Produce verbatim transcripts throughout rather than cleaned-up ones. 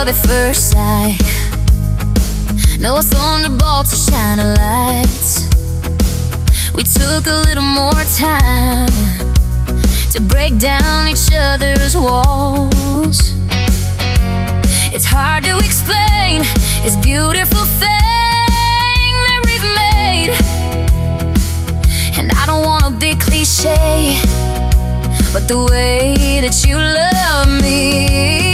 love at first sight. No thunderbolts or shining lights. We took a little more time to break down each other's walls. It's hard to explain this beautiful thing that we've made. And I don't wanna be cliche, but the way that you love me,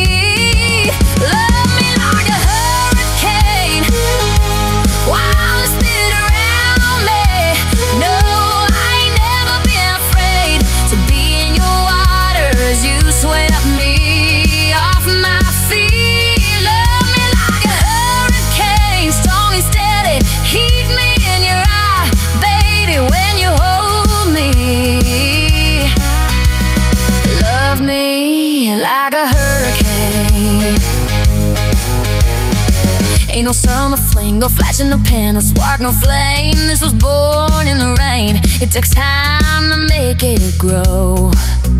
love me like a hurricane, while it's spit around me. No, I ain't never been afraid to be in your waters. You swept me off my feet. Love me like a hurricane, strong and steady. Heat me in your eye, baby, when you hold me. Love me like a hurricane. Ain't no summer fling, no flash in the pan, no spark, no flame. This was born in the rain. It takes time to make it grow.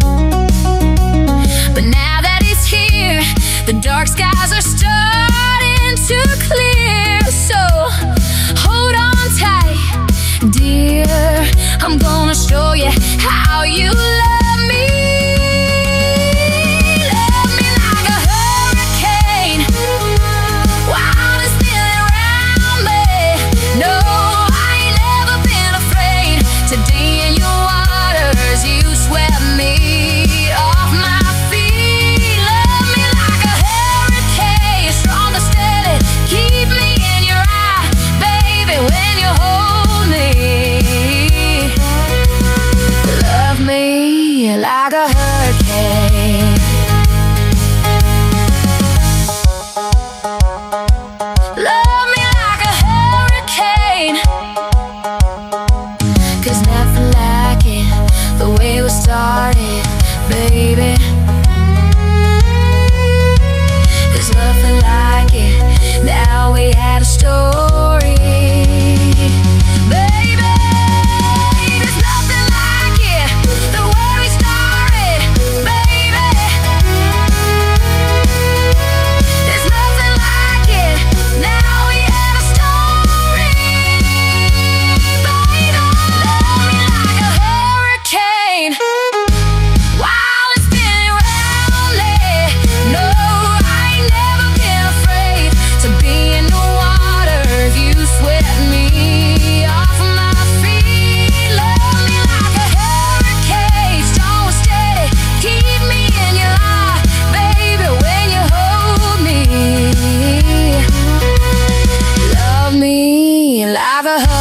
But now that it's here, the dark skies are starting to clear. So hold on tight, dear, I'm gonna show you how you love me. Love me like a hurricane, while it's spinning around me. No, I ain't never been afraid to be in your waters. You swept me off my feet. Love me like a hurricane, strong and steady. Keep me in your eye, baby, when you hold me. Love me like a hurricane. Love me like a hurricane, 'cause nothing like it, the way we started, baby. There's nothing like it, now we had a story, baby. There's nothing like it, the way we started, baby. There's nothing like it, now we have a story, baby. Love me like a hurricane, while it's spinning around me. No, I ain't never been afraid to be in the waters. You swept me off my feet. Love me like a hurricane, strong and steady. Keep me in your eye, baby, when you hold me. Love me like a hurricane.